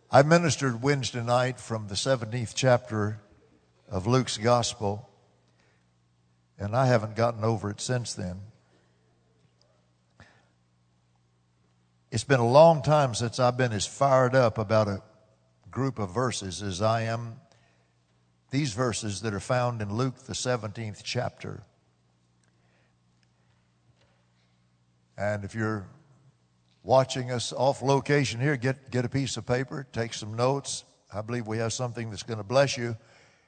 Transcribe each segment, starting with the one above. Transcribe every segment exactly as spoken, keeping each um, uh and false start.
I ministered Wednesday night from the seventeenth chapter of Luke's Gospel, and I haven't gotten over it since then. It's been a long time since I've been as fired up about a group of verses as I am these verses that are found in Luke, the seventeenth chapter. And if you're watching us off location here, get, get a piece of paper, take some notes. I believe we have something that's going to bless you.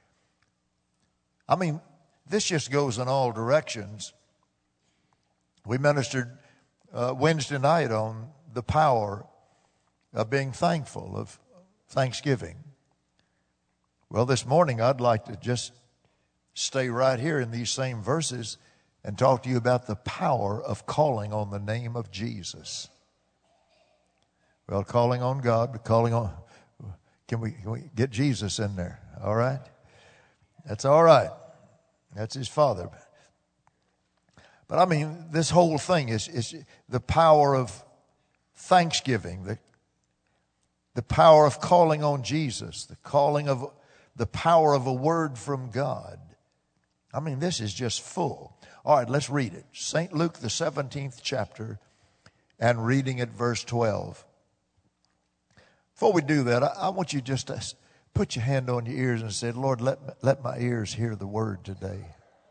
I mean, this just goes in all directions. We ministered uh, Wednesday night on the power of being thankful, of thanksgiving. Well, this morning I'd like to just stay right here in these same verses and talk to you about the power of calling on the name of Jesus. Well, calling on God, but calling on, can we, can we get Jesus in there? All right? That's all right. That's his Father. But I mean, this whole thing is, is the power of thanksgiving, the, the power of calling on Jesus, the calling of the power of a word from God. I mean, this is just full. All right, let's read it. Saint Luke, the seventeenth chapter, and reading at verse twelve. Before we do that, I, I want you just to put your hand on your ears and say, Lord, let, let my ears hear the word today.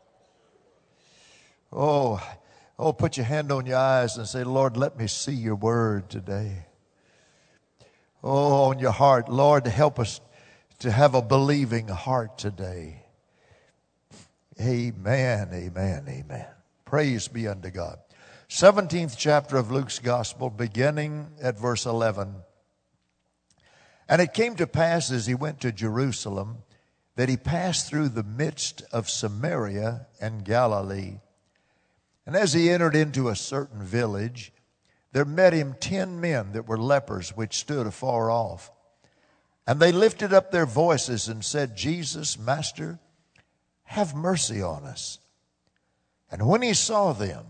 Oh, oh, put your hand on your eyes and say, Lord, let me see your word today. Oh, on your heart, Lord, help us to have a believing heart today. Amen, amen, amen. Praise be unto God. seventeenth chapter of Luke's Gospel, beginning at verse eleven. And it came to pass as he went to Jerusalem that he passed through the midst of Samaria and Galilee. And as he entered into a certain village, there met him ten men that were lepers, which stood afar off. And they lifted up their voices and said, Jesus, Master, have mercy on us. And when he saw them,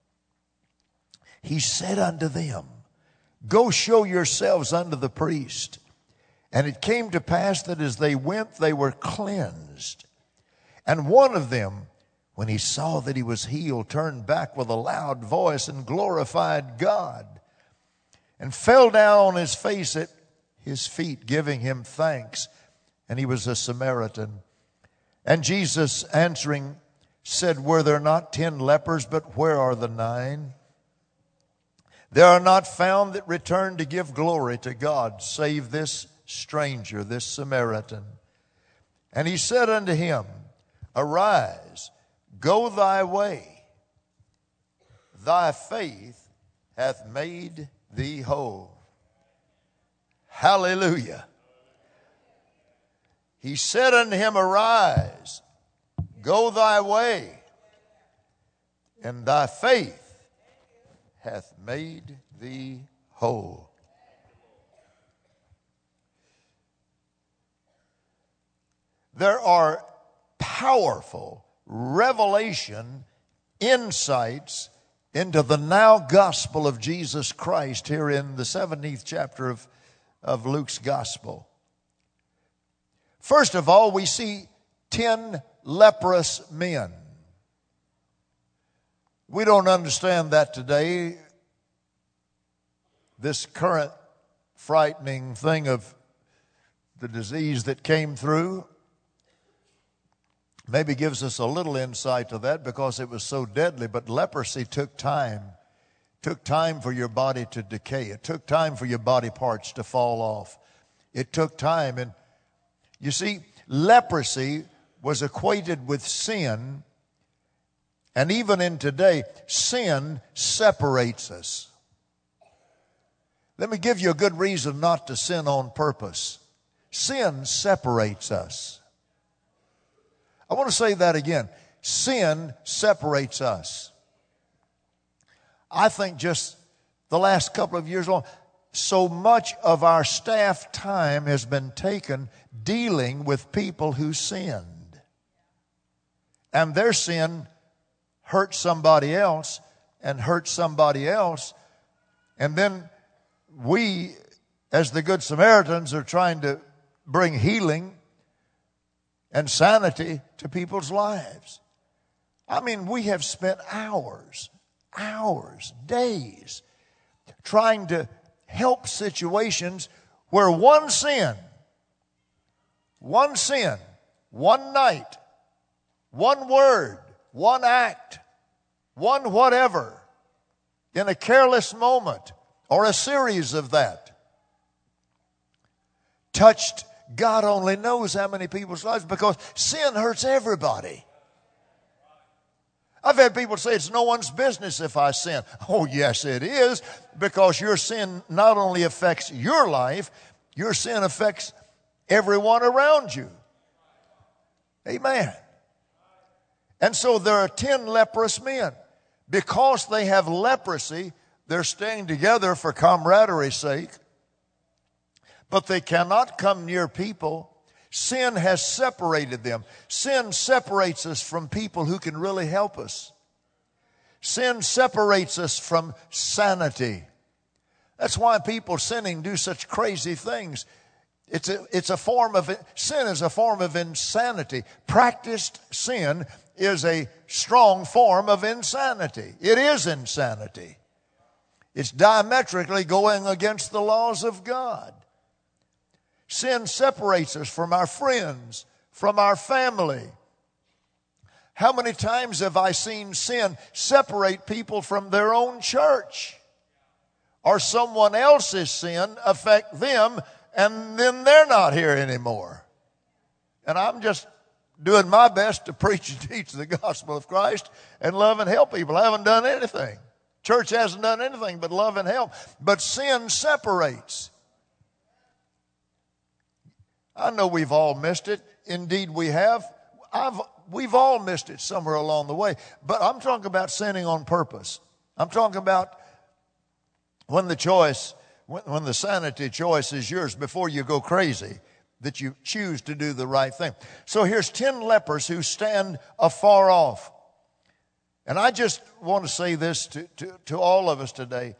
he said unto them, Go show yourselves unto the priest. And it came to pass that as they went, they were cleansed. And one of them, when he saw that he was healed, turned back with a loud voice and glorified God, and fell down on his face at his feet, giving him thanks. And he was a Samaritan. And Jesus answering said, Were there not ten lepers, but where are the nine? There are not found that return to give glory to God, save this stranger, this Samaritan. And he said unto him, Arise, go thy way. Thy faith hath made thee whole. Hallelujah. He said unto him, Arise, go thy way, and thy faith hath made thee whole. There are powerful revelation insights into the now gospel of Jesus Christ here in the seventeenth chapter of, of Luke's Gospel. First of all, we see ten leprous men. We don't understand that today. This current frightening thing of the disease that came through maybe gives us a little insight to that because it was so deadly. But leprosy took time. Took time for your body to decay. It took time for your body parts to fall off. It took time. And you see, leprosy was equated with sin. And even in today, sin separates us. Let me give you a good reason not to sin on purpose. Sin separates us. I want to say that again. Sin separates us. I think just the last couple of years long, so much of our staff time has been taken dealing with people who sinned. And their sin hurt somebody else and hurt somebody else. And then we as the Good Samaritans are trying to bring healing and sanity to people's lives. I mean, we have spent hours, hours, days trying to help situations where one sin, one sin, one night, one word, one act, one whatever, in a careless moment or a series of that, touched God only knows how many people's lives, because sin hurts everybody. I've had people say it's no one's business if I sin. Oh, yes, it is, because your sin not only affects your life, your sin affects everyone around you. Amen. And so there are ten leprous men. Because they have leprosy, they're staying together for camaraderie's sake, but they cannot come near people. Sin has separated them. Sin separates us from people who can really help us. Sin separates us from sanity. That's why people sinning do such crazy things. It's a, it's a form of, sin is a form of insanity. Practiced sin is a strong form of insanity. It is insanity. It's diametrically going against the laws of God. Sin separates us from our friends, from our family. How many times have I seen sin separate people from their own church? Or someone else's sin affect them, and then they're not here anymore. And I'm just doing my best to preach and teach the gospel of Christ and love and help people. I haven't done anything. Church hasn't done anything but love and help. But sin separates. I know we've all missed it. Indeed, we have. I've, we've all missed it somewhere along the way. But I'm talking about sinning on purpose. I'm talking about when the choice, when, when the sanity choice is yours before you go crazy, that you choose to do the right thing. So here's ten lepers who stand afar off. And I just want to say this to, to, to all of us today.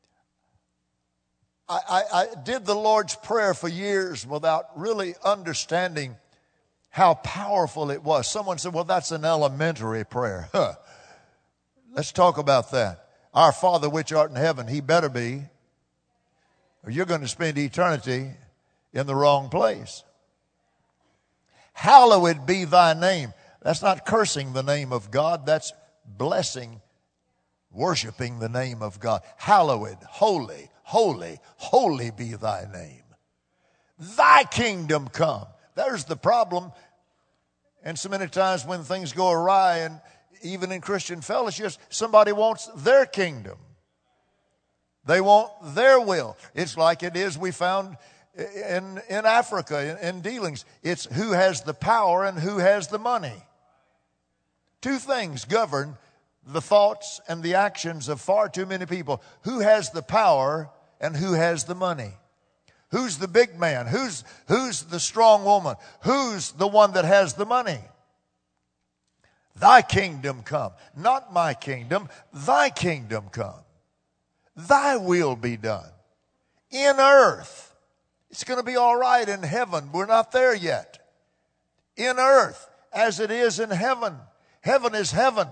I, I, I did the Lord's Prayer for years without really understanding how powerful it was. Someone said, well, that's an elementary prayer. Huh. Let's talk about that. Our Father which art in heaven, he better be, or you're going to spend eternity in the wrong place. Hallowed be thy name. That's not cursing the name of God. That's blessing, worshiping the name of God. Hallowed, holy, holy, holy be thy name. Thy kingdom come. There's the problem. And so many times when things go awry, and even in Christian fellowships, somebody wants their kingdom. They want their will. It's like it is we found in, in Africa, in, in dealings. It's who has the power and who has the money. Two things govern the thoughts and the actions of far too many people. Who has the power and who has the money? Who's the big man? Who's, who's the strong woman? Who's the one that has the money? Thy kingdom come. Not my kingdom. Thy kingdom come. Thy will be done. In earth. It's going to be all right in heaven. We're not there yet. In earth as it is in heaven. Heaven is heaven.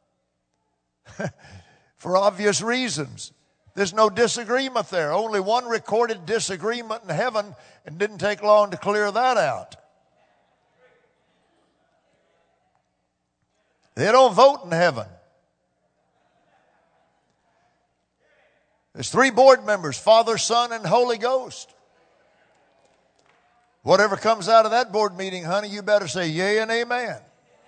For obvious reasons. There's no disagreement there. Only one recorded disagreement in heaven, and didn't take long to clear that out. They don't vote in heaven. There's three board members, Father, Son, and Holy Ghost. Whatever comes out of that board meeting, honey, you better say yea and amen.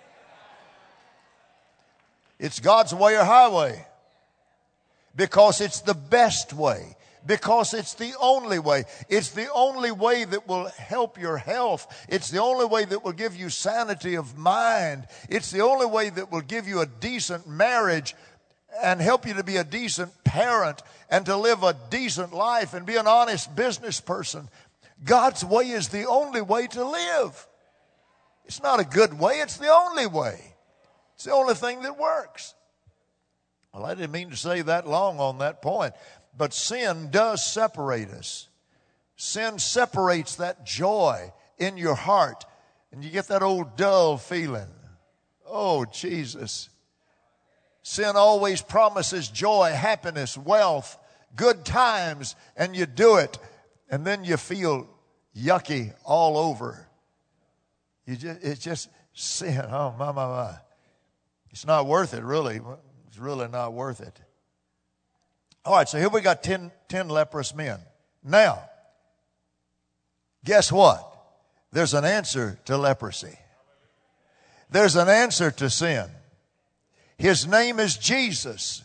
It's God's way or highway. Because it's the best way. Because it's the only way. It's the only way that will help your health. It's the only way that will give you sanity of mind. It's the only way that will give you a decent marriage and help you to be a decent parent and to live a decent life and be an honest business person. God's way is the only way to live. It's not a good way. It's the only way. It's the only thing that works. Well, I didn't mean to say that long on that point, but sin does separate us. sin separates that joy in your heart. And you get that old dull feeling. Oh, Jesus. Sin always promises joy, happiness, wealth, good times, and you do it. And then you feel yucky all over. You just, it's just sin. Oh, my, my, my. It's not worth it, really. It's really not worth it. All right, so here we got ten, ten leprous men. Now, guess what? There's an answer to leprosy. There's an answer to sin. His name is Jesus.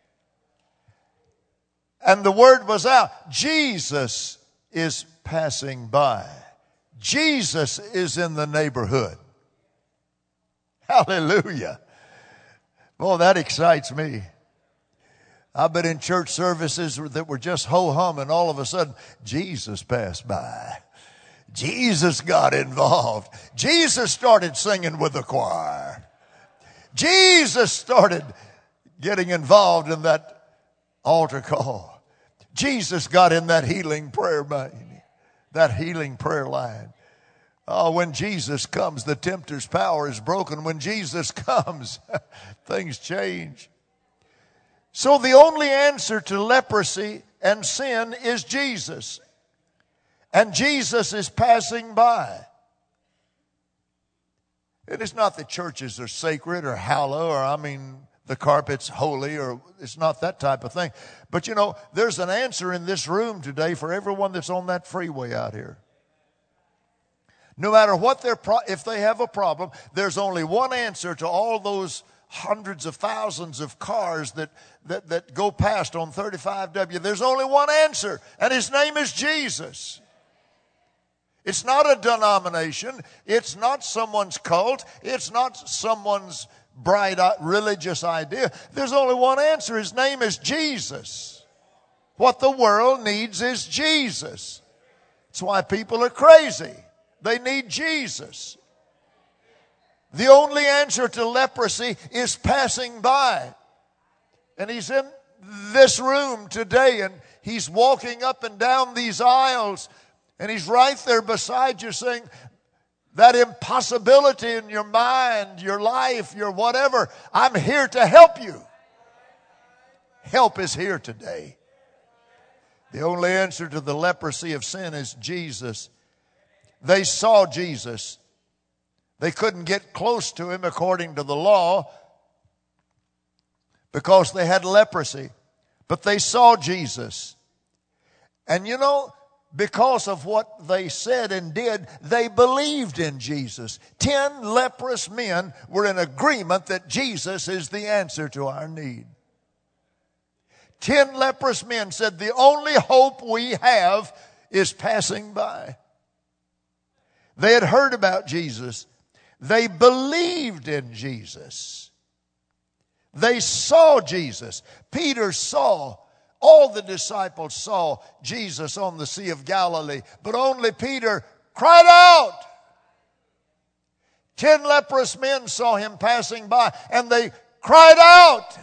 And the word was out. Jesus is passing by. Jesus is in the neighborhood. Hallelujah. Boy, that excites me. I've been in church services that were just ho-hum, and all of a sudden, Jesus passed by. Jesus got involved. Jesus started singing with the choir. Jesus started getting involved in that altar call. Jesus got in that healing prayer line, that healing prayer line. Oh, when Jesus comes, the tempter's power is broken. When Jesus comes, things change. So the only answer to leprosy and sin is Jesus. And Jesus is passing by. It is not that churches are sacred or hallow, or I mean the carpet's holy, or it's not that type of thing. But you know, there's an answer in this room today for everyone that's on that freeway out here. No matter what their pro- if they have a problem, there's only one answer to all those hundreds of thousands of cars that, that, that go past on thirty-five W. There's only one answer, and his name is Jesus. It's not a denomination. It's not someone's cult. It's not someone's bright religious idea. There's only one answer. His name is Jesus. What the world needs is Jesus. That's why people are crazy. They need Jesus. The only answer to leprosy is passing by. And he's in this room today, and he's walking up and down these aisles, and he's right there beside you saying, that impossibility in your mind, your life, your whatever, I'm here to help you. Help is here today. The only answer to the leprosy of sin is Jesus. They saw Jesus. They couldn't get close to him according to the law because they had leprosy. But they saw Jesus. And you know, because of what they said and did, they believed in Jesus. Ten leprous men were in agreement that Jesus is the answer to our need. Ten leprous men said the only hope we have is passing by. They had heard about Jesus. They believed in Jesus. They saw Jesus. Peter saw, all the disciples saw Jesus on the Sea of Galilee, but only Peter cried out. Ten leprous men saw him passing by, and they cried out.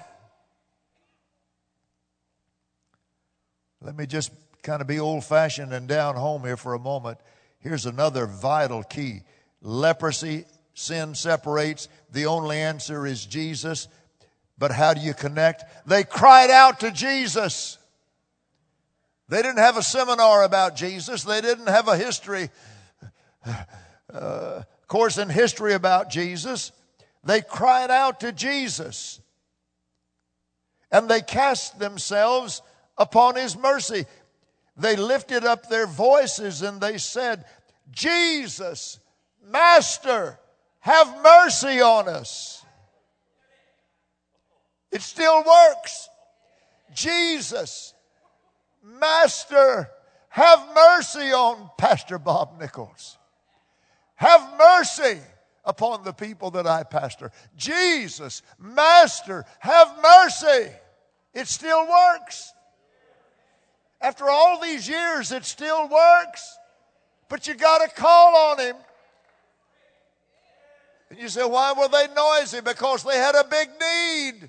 Let me just kind of be old-fashioned and down home here for a moment. Here's another vital key. Leprosy, sin separates. The only answer is Jesus. But how do you connect? They cried out to Jesus. They didn't have a seminar about Jesus. They didn't have a history, uh, course in history about Jesus. They cried out to Jesus. And they cast themselves upon his mercy. They lifted up their voices and they said, Jesus, Master, have mercy on us. It still works. Jesus, Master, have mercy on Pastor Bob Nichols. Have mercy upon the people that I pastor. Jesus, Master, have mercy. It still works. After all these years, it still works. But you got to call on him. And you say, why were they noisy? Because they had a big need.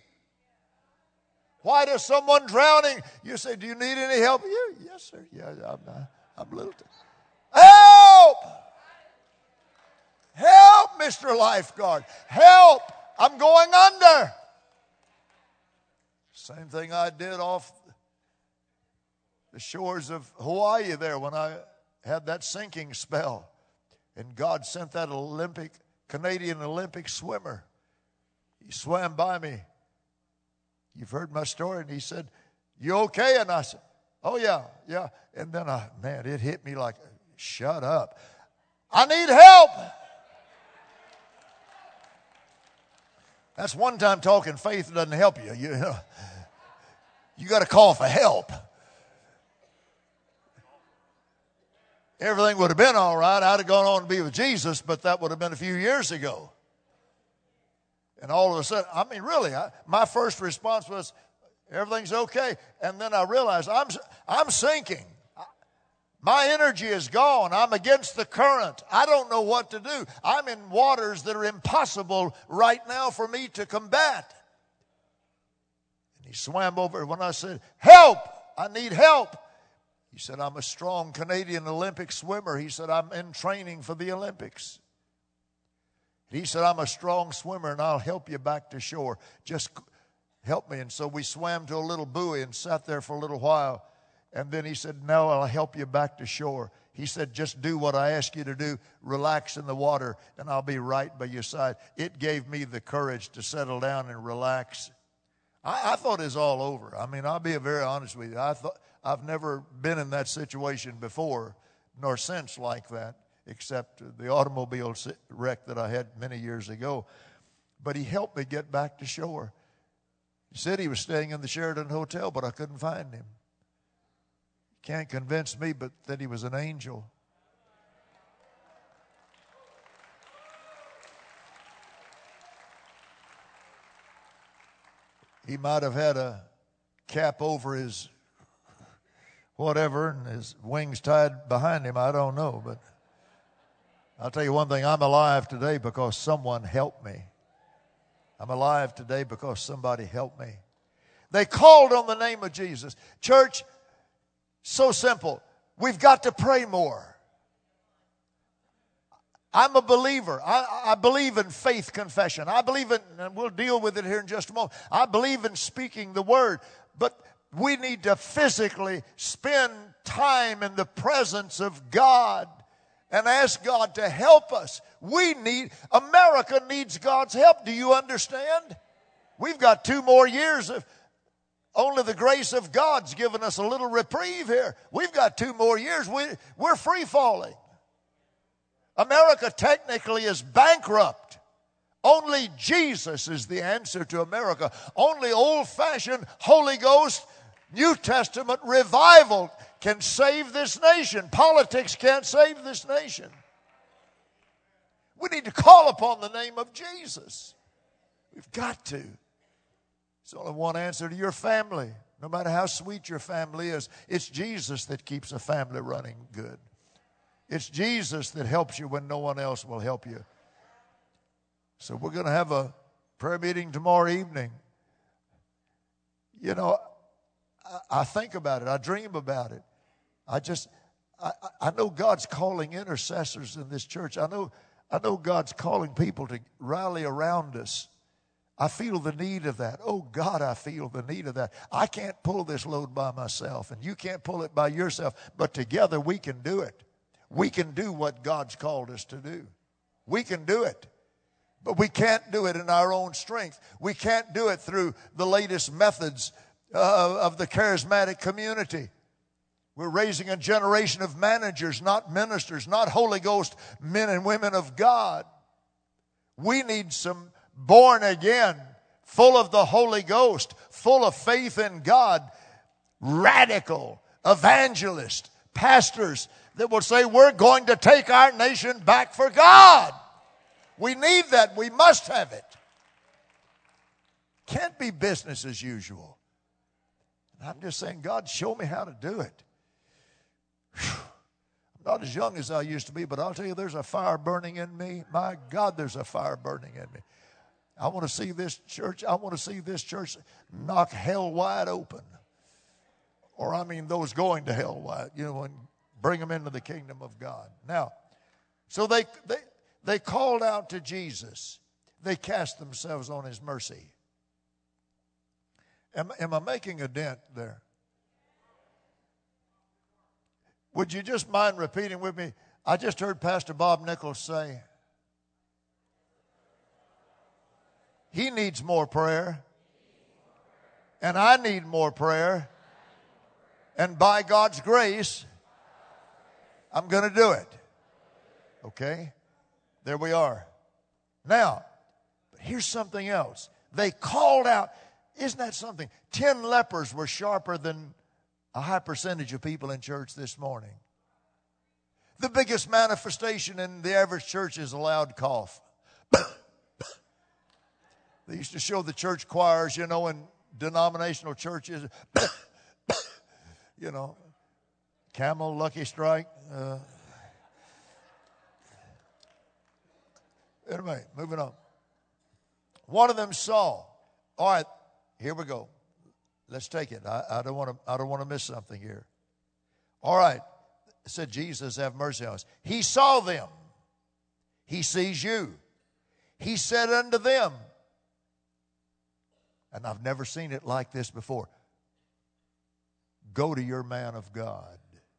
Why does someone drowning? You say, do you need any help? Yeah, yes, sir. Yeah, I'm, I'm a little. T- Help! Help, Mister Lifeguard. Help! I'm going under. Same thing I did off the shores of Hawaii there when I had that sinking spell. And God sent that Olympic, Canadian Olympic swimmer. He swam by me. You've heard my story. And he said, "You okay?" And I said, "Oh, yeah, yeah." And then, I, man, it hit me like, shut up. I need help. That's one time talking faith doesn't help you. You know, you got to call for help. Everything would have been all right. I'd have gone on to be with Jesus, but that would have been a few years ago. And all of a sudden, I mean, really, I, my first response was, everything's okay. And then I realized I'm, I'm sinking. My energy is gone. I'm against the current. I don't know what to do. I'm in waters that are impossible right now for me to combat. And he swam over. When I said, "Help! I need help," he said, "I'm a strong Canadian Olympic swimmer." He said, "I'm in training for the Olympics." He said, "I'm a strong swimmer and I'll help you back to shore. Just help me." And so we swam to a little buoy and sat there for a little while. And then he said, "Now I'll help you back to shore." He said, "Just do what I ask you to do. Relax in the water and I'll be right by your side." It gave me the courage to settle down and relax. I, I thought it was all over. I mean, I'll be very honest with you. I thought I've never been in that situation before, nor since like that, except the automobile wreck that I had many years ago. But he helped me get back to shore. He said he was staying in the Sheraton Hotel, but I couldn't find him. Can't convince me but that he was an angel. He might have had a cap over his whatever and his wings tied behind him. I don't know. But I'll tell you one thing. I'm alive today because someone helped me. I'm alive today because somebody helped me. They called on the name of Jesus. Church, so simple. We've got to pray more. I'm a believer. I, I believe in faith confession. I believe in, and we'll deal with it here in just a moment. I believe in speaking the word. But we need to physically spend time in the presence of God and ask God to help us. We need, America needs God's help. Do you understand? We've got two more years of only the grace of God's given us a little reprieve here. We've got two more years. We, we're free falling. America technically is bankrupt. Only Jesus is the answer to America. Only old-fashioned Holy Ghost, New Testament revival can save this nation. Politics can't save this nation. We need to call upon the name of Jesus. We've got to. There's only one answer to your family. No matter how sweet your family is, it's Jesus that keeps a family running good. It's Jesus that helps you when no one else will help you. So we're going to have a prayer meeting tomorrow evening. You know, I, I think about it. I dream about it. I just, I, I know God's calling intercessors in this church. I know, I know God's calling people to rally around us. I feel the need of that. Oh, God, I feel the need of that. I can't pull this load by myself, and you can't pull it by yourself, but together we can do it. We can do what God's called us to do. We can do it. But we can't do it in our own strength. We can't do it through the latest methods uh, of the charismatic community. We're raising a generation of managers, not ministers, not Holy Ghost men and women of God. We need some born again, full of the Holy Ghost, full of faith in God, radical evangelists, pastors that will say, we're going to take our nation back for God. We need that. We must have it. Can't be business as usual. I'm just saying, God, show me how to do it. Whew. I'm not as young as I used to be, but I'll tell you, there's a fire burning in me. My God, there's a fire burning in me. I want to see this church, I want to see this church knock hell wide open. Or I mean those going to hell wide, you know, when Bring them into the kingdom of God. Now, so they, they, they called out to Jesus. They cast themselves on his mercy. Am, am I making a dent there? Would you just mind repeating with me? I just heard Pastor Bob Nichols say, he needs more prayer. And I need more prayer. And by God's grace, I'm going to do it. Okay? There we are. Now, but here's something else. They called out. Isn't that something? Ten lepers were sharper than a high percentage of people in church this morning. The biggest manifestation in the average church is a loud cough. They used to show the church choirs, you know, in denominational churches. You know, Camel, Lucky Strike. Uh, anyway, moving on. One of them saw. All right, here we go. Let's take it. I, I don't want to. I don't want to miss something here. All right, said Jesus, have mercy on us. He saw them. He sees you. He said unto them, and I've never seen it like this before, go to your man of God.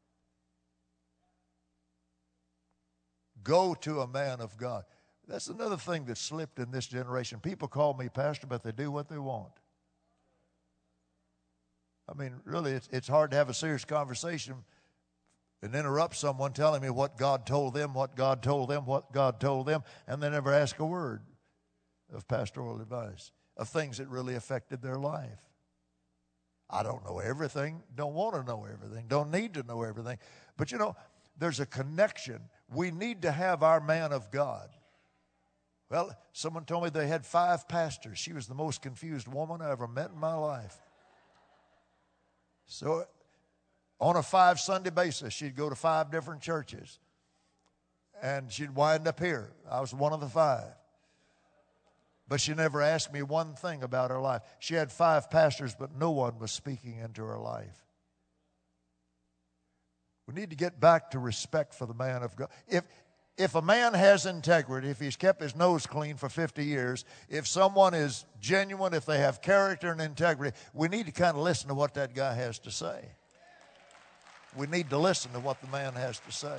Go to a man of God. That's another thing that slipped in this generation. People call me pastor, but they do what they want. I mean, really, it's, it's hard to have a serious conversation and interrupt someone telling me what God told them, what God told them, what God told them, and they never ask a word of pastoral advice, of things that really affected their life. I don't know everything, don't want to know everything, don't need to know everything. But you know, there's a connection. We need to have our man of God. Well, someone told me they had five pastors. She was the most confused woman I ever met in my life. So on a five Sunday basis, she'd go to five different churches. And she'd wind up here. I was one of the five. But she never asked me one thing about her life. She had five pastors, but no one was speaking into her life. We need to get back to respect for the man of God. If, if a man has integrity, if he's kept his nose clean for fifty years, if someone is genuine, if they have character and integrity, we need to kind of listen to what that guy has to say. We need to listen to what the man has to say.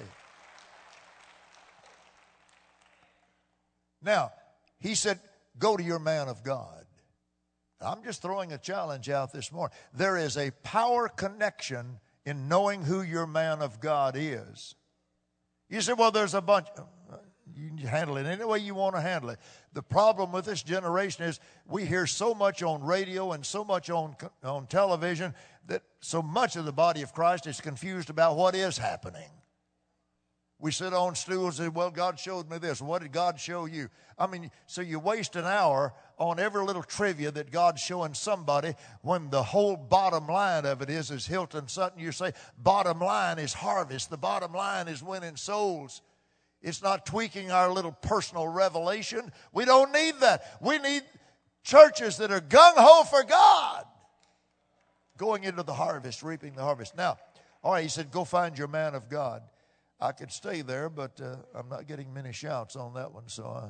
Now, he said, go to your man of God. I'm just throwing a challenge out this morning. There is a power connection in knowing who your man of God is. You say, well, there's a bunch. You can handle it any way you want to handle it. The problem with this generation is we hear so much on radio and so much on, on television that so much of the body of Christ is confused about what is happening. We sit on stools and say, well, God showed me this. What did God show you? I mean, so you waste an hour on every little trivia that God's showing somebody when the whole bottom line of it is, as Hilton Sutton, you say, bottom line is harvest. The bottom line is winning souls. It's not tweaking our little personal revelation. We don't need that. We need churches that are gung-ho for God. Going into the harvest, reaping the harvest. Now, all right, he said, go find your man of God. I could stay there, but uh, I'm not getting many shouts on that one. So, uh,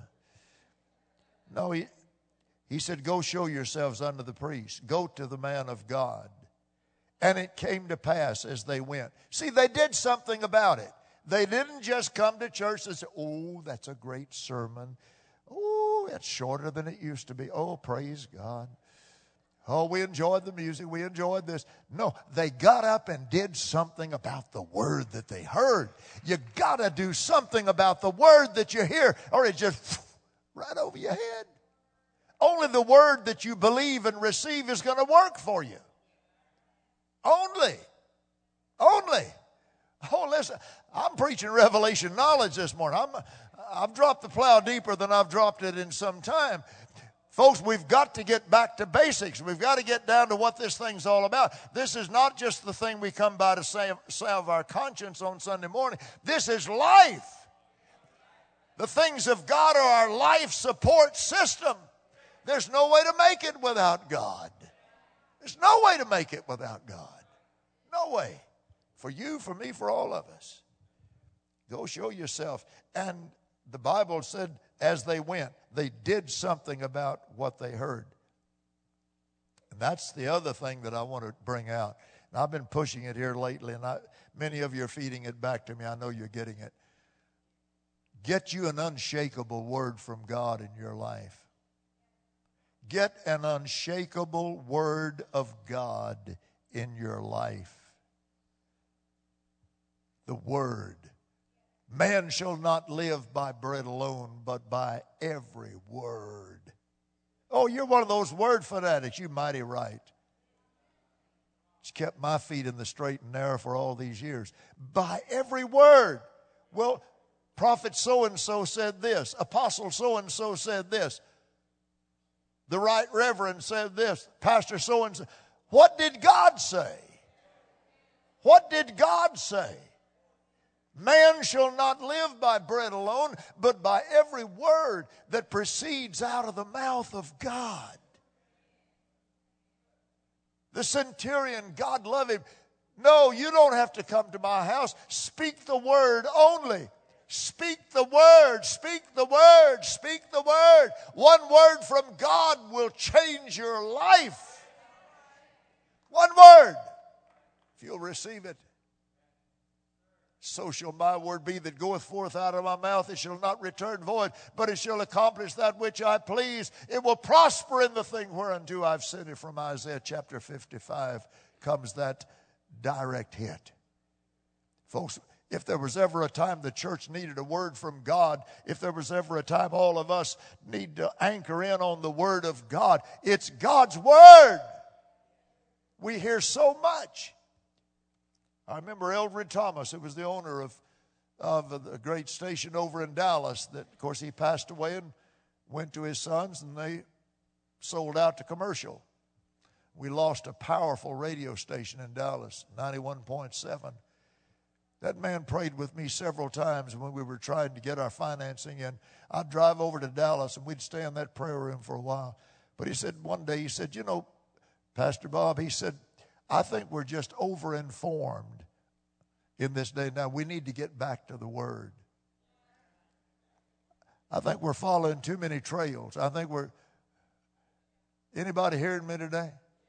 no, he, he said, go show yourselves unto the priest. Go to the man of God. And it came to pass as they went. See, they did something about it. They didn't just come to church and say, oh, that's a great sermon. Oh, it's shorter than it used to be. Oh, praise God. Oh, we enjoyed the music. We enjoyed this. No, they got up and did something about the word that they heard. You got to do something about the word that you hear, or it just right over your head. Only the word that you believe and receive is going to work for you. Only. Only. Oh, listen, I'm preaching revelation knowledge this morning. I'm, I've dropped the plow deeper than I've dropped it in some time. Folks, we've got to get back to basics. We've got to get down to what this thing's all about. This is not just the thing we come by to salve, salve our conscience on Sunday morning. This is life. The things of God are our life support system. There's no way to make it without God. There's no way to make it without God. No way. For you, for me, for all of us. Go show yourself. And the Bible said as they went, they did something about what they heard. And that's the other thing that I want to bring out. And I've been pushing it here lately, and I, many of you are feeding it back to me. I know you're getting it. Get you an unshakable word from God in your life. Get an unshakable word of God in your life. The word. Man shall not live by bread alone, but by every word. Oh, you're one of those word fanatics. You're mighty right. It's kept my feet in the straight and narrow for all these years. By every word. Well, prophet so-and-so said this. Apostle so-and-so said this. The right reverend said this. Pastor so-and-so. What did God say? What did God say? Man shall not live by bread alone, but by every word that proceeds out of the mouth of God. The centurion, God love him. No, you don't have to come to my house. Speak the word only. Speak the word, speak the word, speak the word. One word from God will change your life. One word. If you'll receive it. So shall my word be that goeth forth out of my mouth. It shall not return void, but it shall accomplish that which I please. It will prosper in the thing whereunto I've sent it. From Isaiah chapter fifty-five comes that direct hit. Folks, if there was ever a time the church needed a word from God, if there was ever a time all of us need to anchor in on the word of God, it's God's word. We hear so much. I remember Eldred Thomas, who was the owner of, of a great station over in Dallas, that, of course, he passed away and went to his sons, and they sold out to commercial. We lost a powerful radio station in Dallas, ninety-one point seven. That man prayed with me several times when we were trying to get our financing in. I'd drive over to Dallas, and we'd stay in that prayer room for a while. But he said one day, he said, you know, Pastor Bob, he said, I think we're just over-informed in this day. Now, we need to get back to the Word. I think we're following too many trails. I think we're... Anybody hearing me today?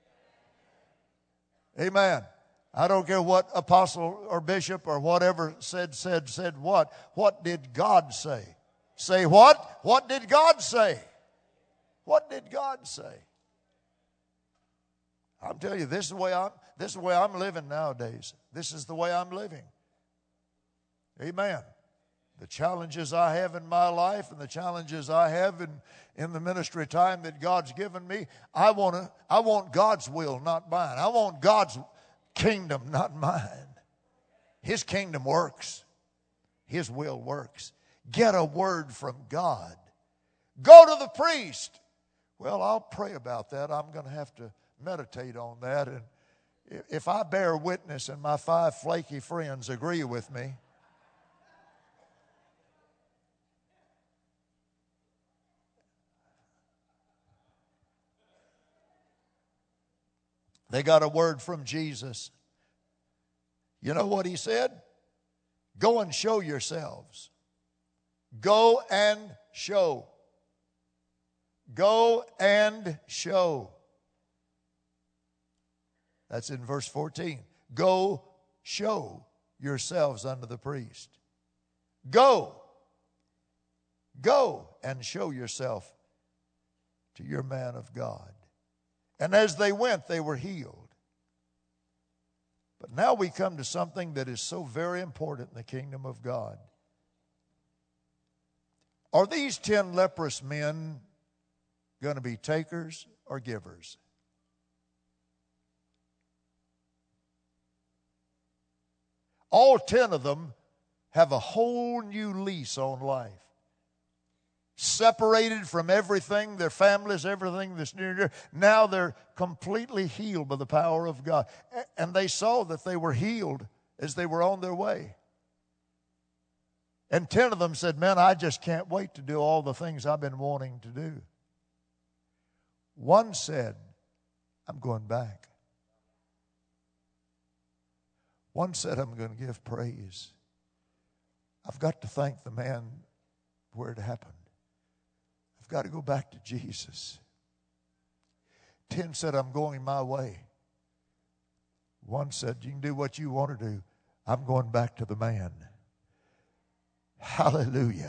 Amen. I don't care what apostle or bishop or whatever said, said, said what. What did God say? Say what? What did God say? What did God say? I'm telling you, this is the way I'm, this is the way I'm living nowadays. This is the way I'm living. Amen. The challenges I have in my life and the challenges I have in, in the ministry time that God's given me, I want to, I want God's will, not mine. I want God's kingdom, not mine. His kingdom works. His will works. Get a word from God. Go to the priest. Well, I'll pray about that. I'm going to have to meditate on that. And if I bear witness and my five flaky friends agree with me, they got a word from Jesus. You know what he said? Go and show yourselves. Go and show. Go and show. That's in verse fourteen. Go show yourselves unto the priest. Go. Go and show yourself to your man of God. And as they went, they were healed. But now we come to something that is so very important in the kingdom of God. Are these ten leprous men going to be takers or givers? All ten of them have a whole new lease on life. Separated from everything, their families, everything that's near and dear. Now they're completely healed by the power of God. And they saw that they were healed as they were on their way. And ten of them said, man, I just can't wait to do all the things I've been wanting to do. One said, I'm going back. One said, I'm going to give praise. I've got to thank the man where it happened. I've got to go back to Jesus. Ten said, I'm going my way. One said, you can do what you want to do. I'm going back to the man. Hallelujah.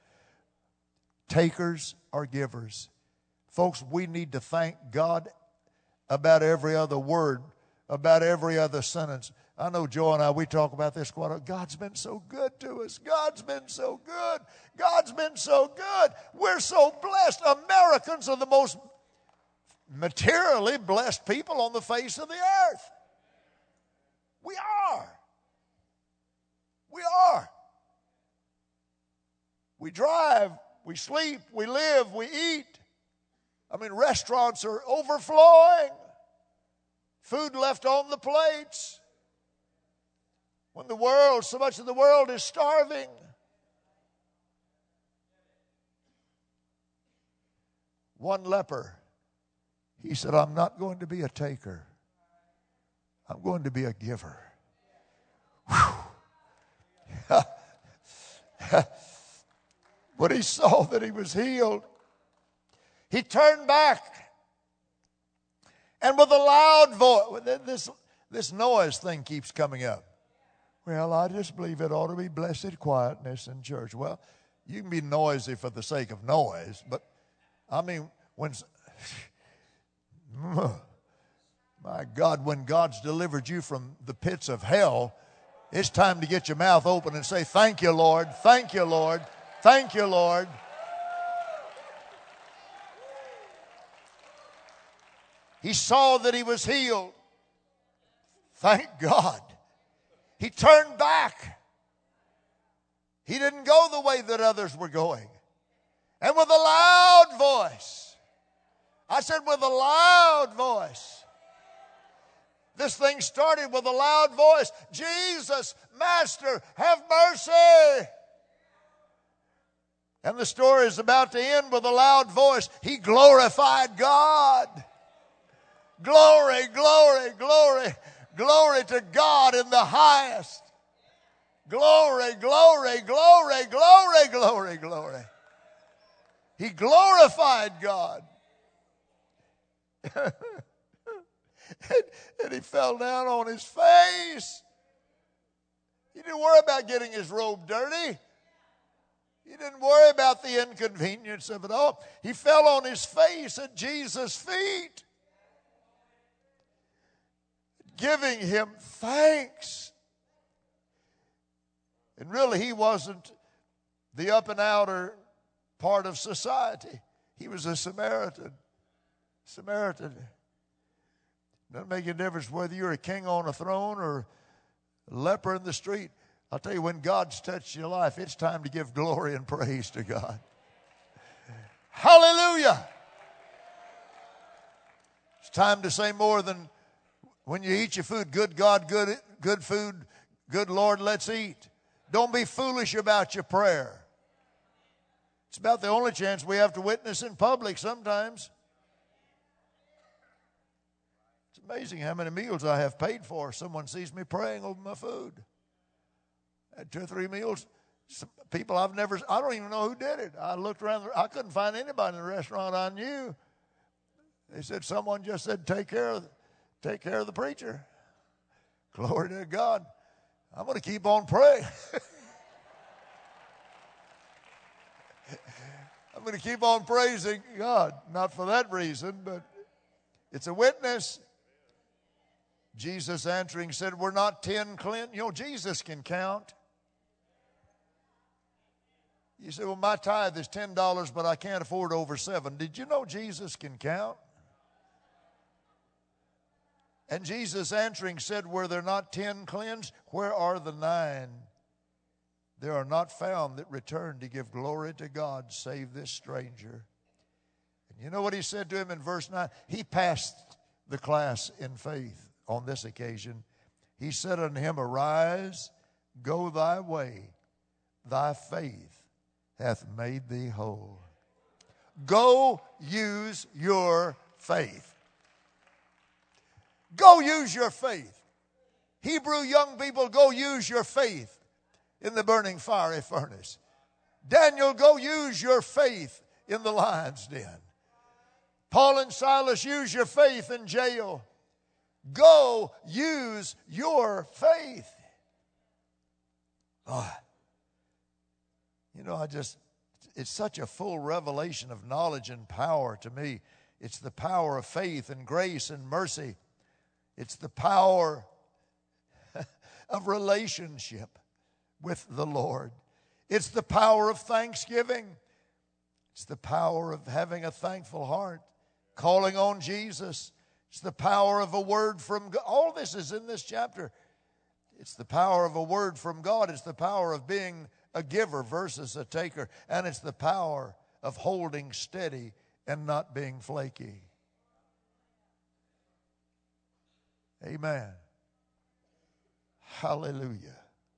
Takers are givers. Folks, we need to thank God about every other word, about every other sentence. I know Joe and I, we talk about this quite a lot. God's been so good to us. God's been so good. God's been so good. We're so blessed. Americans are the most materially blessed people on the face of the earth. We are. We are. We drive, we sleep, we live, we eat. I mean, restaurants are overflowing. Food left on the plates. When the world, so much of the world is starving. One leper, he said, I'm not going to be a taker. I'm going to be a giver. When he saw that he was healed, he turned back. And with a loud voice, this, this noise thing keeps coming up. Well, I just believe it ought to be blessed quietness in church. Well, you can be noisy for the sake of noise, but I mean, when, my God, when God's delivered you from the pits of hell, it's time to get your mouth open and say, thank you, Lord, thank you, Lord, thank you, Lord. He saw that he was healed. Thank God. He turned back. He didn't go the way that others were going. And with a loud voice, I said with a loud voice, this thing started with a loud voice. Jesus, Master, have mercy. And the story is about to end with a loud voice. He glorified God. Glory, glory, glory, glory to God in the highest. Glory, glory, glory, glory, glory, glory. He glorified God. and, and he fell down on his face. He didn't worry about getting his robe dirty. He didn't worry about the inconvenience of it all. He fell on his face at Jesus' feet, giving him thanks. And really, he wasn't the up and outer part of society. He was a Samaritan. Samaritan. Doesn't make a difference whether you're a king on a throne or a leper in the street. I'll tell you, when God's touched your life, it's time to give glory and praise to God. Hallelujah. It's time to say more than when you eat your food, good God, good, good food, good Lord, let's eat. Don't be foolish about your prayer. It's about the only chance we have to witness in public sometimes. It's amazing how many meals I have paid for. Someone sees me praying over my food. I had two or three meals. Some people I've never, I don't even know who did it. I looked around, I couldn't find anybody in the restaurant I knew. They said, someone just said, take care of, take care of the preacher. Glory to God. I'm going to keep on praying. I'm going to keep on praising God. Not for that reason, but it's a witness. Jesus answering said, we're not ten cleansed. You know, Jesus can count. You say, well, my tithe is ten dollars, but I can't afford over seven. Did you know Jesus can count? And Jesus answering said, were there not ten cleansed? Where are the nine? There are not found that return to give glory to God, save this stranger. And you know what he said to him in verse nine? He passed the class in faith on this occasion. He said unto him, arise, go thy way, thy faith hath made thee whole. Go use your faith. Go use your faith. Hebrew young people, go use your faith in the burning fiery furnace. Daniel, go use your faith in the lion's den. Paul and Silas, use your faith in jail. Go use your faith. Oh, you know, I just, it's such a full revelation of knowledge and power to me. It's the power of faith and grace and mercy. It's the power of relationship with the Lord. It's the power of thanksgiving. It's the power of having a thankful heart, calling on Jesus. It's the power of a word from God. All this is in this chapter. It's the power of a word from God. It's the power of being a giver versus a taker. And it's the power of holding steady and not being flaky. Amen. Hallelujah.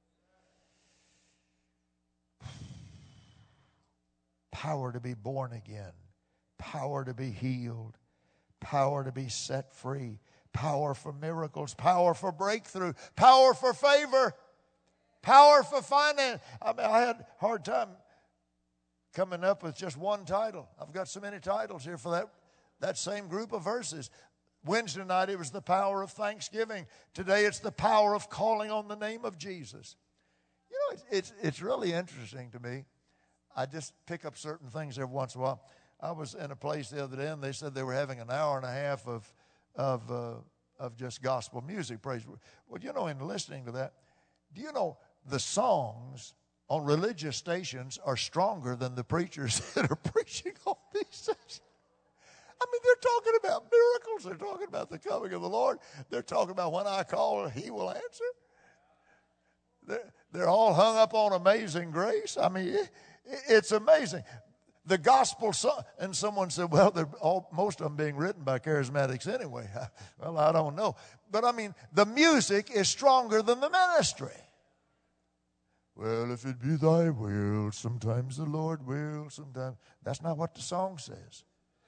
Power to be born again. Power to be healed. Power to be set free. Power for miracles. Power for breakthrough. Power for favor. Power for finance. I mean, I had a hard time coming up with just one title. I've got so many titles here for that, that same group of verses. Wednesday night it was the power of thanksgiving. Today it's the power of calling on the name of Jesus. You know, it's, it's, it's really interesting to me. I just pick up certain things every once in a while. I was in a place the other day, and they said they were having an hour and a half of of uh, of just gospel music, praise. Well, you know, in listening to that, do you know the songs on religious stations are stronger than the preachers that are preaching on these stations? I mean, they're talking about miracles. They're talking about the coming of the Lord. They're talking about when I call, He will answer. They're, they're all hung up on Amazing Grace. I mean, it, it's amazing. The gospel song, and someone said, well, they're all, most of them being written by charismatics anyway. Well, I don't know. But I mean, the music is stronger than the ministry. Well, if it be thy will, sometimes the Lord will, sometimes. That's not what the song says.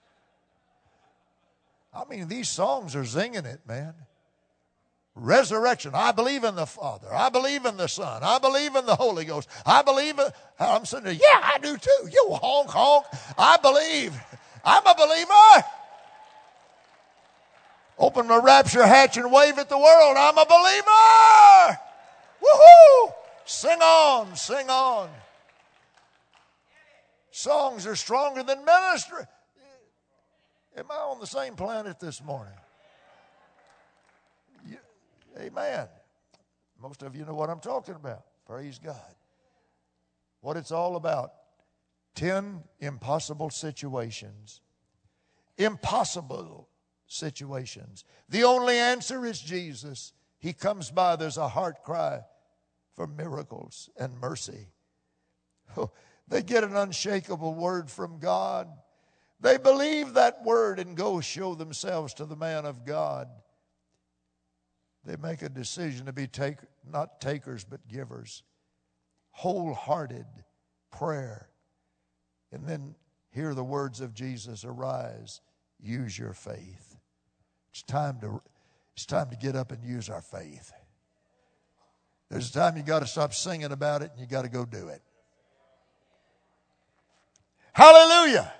I mean, these songs are zinging it, man. Resurrection. I believe in the Father. I believe in the Son. I believe in the Holy Ghost. I believe in, I'm sitting there, yeah, I do too. You honk, honk. I believe. I'm a believer. Open my rapture hatch and wave at the world. I'm a believer. Woohoo! Sing on, sing on. Songs are stronger than ministry. Am I on the same planet this morning? You, amen. Most of you know what I'm talking about. Praise God. What it's all about. Ten impossible situations. Impossible situations. The only answer is Jesus. He comes by. There's a heart cry for miracles and mercy. Oh, they get an unshakable word from God. They believe that word and go show themselves to the man of God. They make a decision to be take, not takers but givers. Wholehearted prayer. And then hear the words of Jesus, arise, use your faith. It's time to, it's time to get up and use our faith. There's a time you got to stop singing about it and you got to go do it. Hallelujah.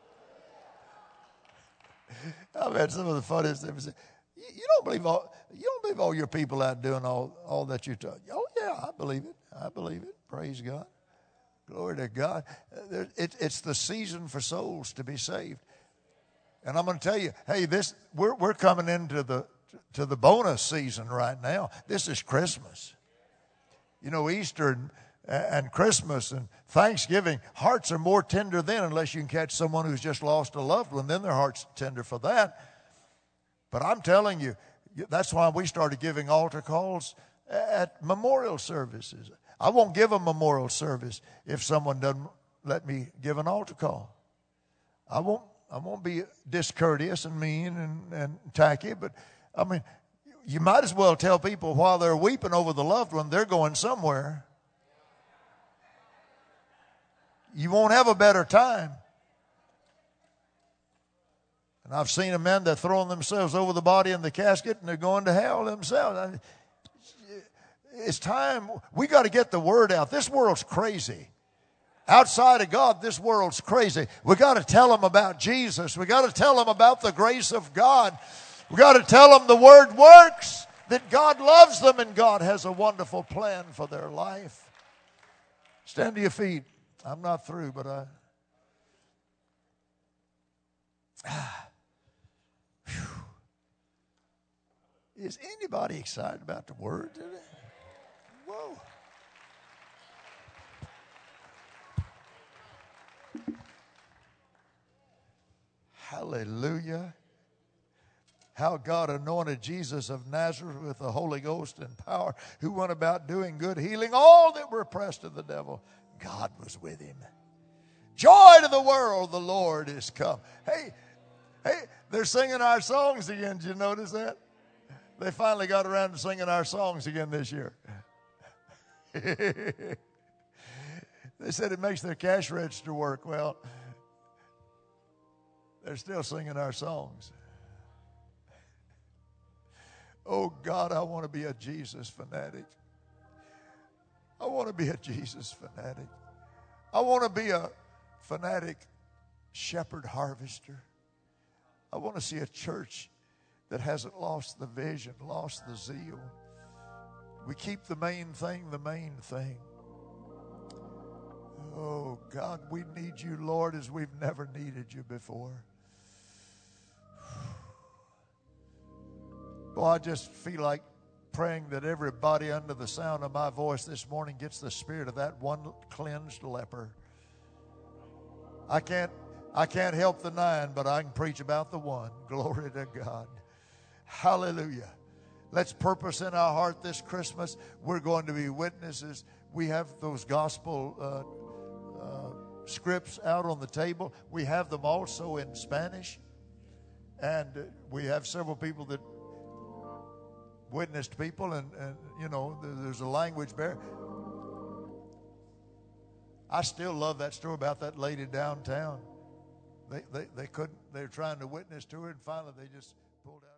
I've had some of the funniest things. You don't believe all, you don't believe all your people out doing all, all that you taught. Oh, yeah, I believe it. I believe it. Praise God. Glory to God. It, it's the season for souls to be saved. And I'm going to tell you, hey, this we're we're coming into the to the bonus season right now. This is Christmas. You know, Easter and, and Christmas and Thanksgiving, hearts are more tender then, unless you can catch someone who's just lost a loved one. Then their heart's tender for that. But I'm telling you, that's why we started giving altar calls at memorial services. I won't give a memorial service if someone doesn't let me give an altar call. I won't. I won't be discourteous and mean and, and tacky, but I mean, you might as well tell people while they're weeping over the loved one, they're going somewhere. You won't have a better time. And I've seen a men that are throwing themselves over the body in the casket and they're going to hell themselves. it's time. We got to get the word out. This world's crazy. Outside of God, this world's crazy. We got to tell them about Jesus. We got to tell them about the grace of God. We got to tell them the word works, that God loves them and God has a wonderful plan for their life. Stand to your feet. I'm not through, but I... Ah, is anybody excited about the word today? Whoa. Hallelujah. How God anointed Jesus of Nazareth with the Holy Ghost and power, who went about doing good, healing all that were oppressed of the devil. God was with him. Joy to the world, the Lord is come. Hey, hey, they're singing our songs again. Did you notice that? They finally got around to singing our songs again this year. They said it makes their cash register work. Well, they're still singing our songs. Oh, God, I want to be a Jesus fanatic. I want to be a Jesus fanatic. I want to be a fanatic shepherd harvester. I want to see a church that hasn't lost the vision, lost the zeal. We keep the main thing the main thing. Oh, God, we need you, Lord, as we've never needed you before. Well, I just feel like praying that everybody under the sound of my voice this morning gets the spirit of that one cleansed leper. I can't, I can't help the nine, but I can preach about the one. Glory to God. Hallelujah. Let's purpose in our heart this Christmas. We're going to be witnesses. We have those gospel uh, uh, scripts out on the table. We have them also in Spanish. And uh, we have several people that witnessed people, and, and you know, there's a language barrier. I still love that story about that lady downtown. They, they, they couldn't, they were trying to witness to her, and finally they just pulled out.